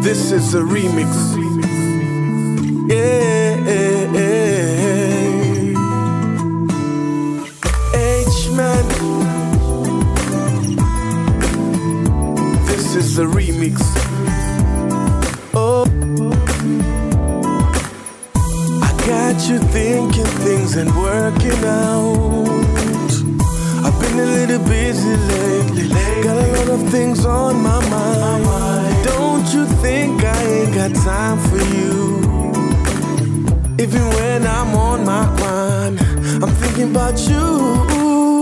This is a remix. Yeah. H-Man. This is a remix. Oh, I got you thinking things ain't working out. I've been a little busy lately. Got a lot of things on my mind. Don't you think I ain't got time for you? Even when I'm on my grind, I'm thinking about you.